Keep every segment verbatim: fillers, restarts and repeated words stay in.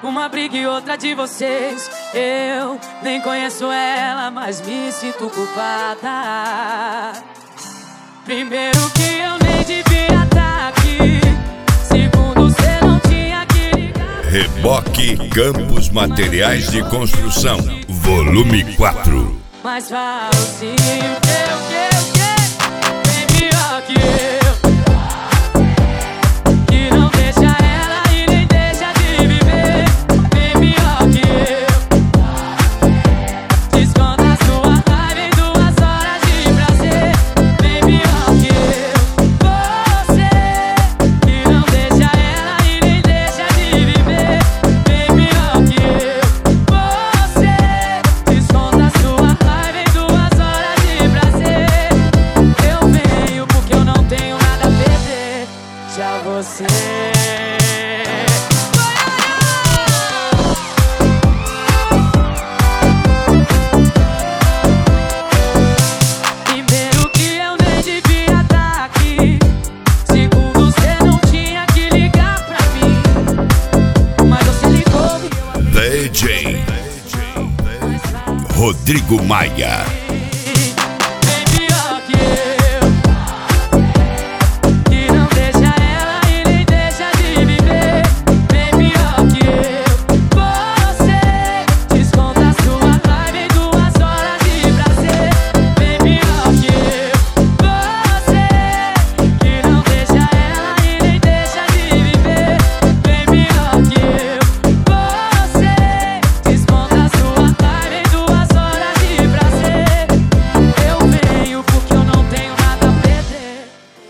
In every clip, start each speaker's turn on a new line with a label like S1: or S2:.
S1: uma briga e outra de vocês. Eu nem conheço ela, mas me sinto culpada. Primeiro que eu nem devia estar aqui. Segundo, cê não tinha que ligar.
S2: Reboque Campos Materiais de Construção, volume quatro.
S1: Mas falo sim, o que, o que, o que? Bem pior que eu, que não deixa ela e nem deixa de viver. Bem pior que eu, te esconda a sua raiva em duas horas de prazer. Bem pior que eu, você, que não deixa ela e nem deixa de viver. Bem pior que eu, você, te esconda a sua raiva em duas horas de prazer. Eu venho porque eu não tenho nada a perder. Já você. Primeiro que eu nem devia estar aqui. Segundo, você não tinha que ligar pra mim, mas você ligou e eu
S2: D J Rodrigo Maia.
S1: bem pior que eu, que não deixa ela e nem deixa de viver. Bem pior que eu, você, te esconda a sua raiva em duas horas de prazer. Bem pior que eu, você, que não deixa ela e nem deixa de viver. Bem pior que eu, você, te esconda a sua raiva em duas horas de prazer. Eu venho porque eu não tenho nada a perder.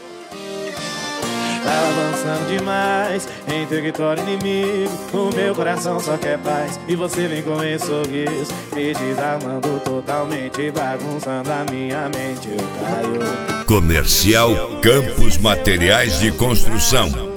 S3: Tá avançando demais em território inimigo. O meu coração só quer paz e você vem com esse sorriso me desarmando totalmente, bagunçando a minha mente. Eu caio.
S2: Comercial Campos Materiais de Construção,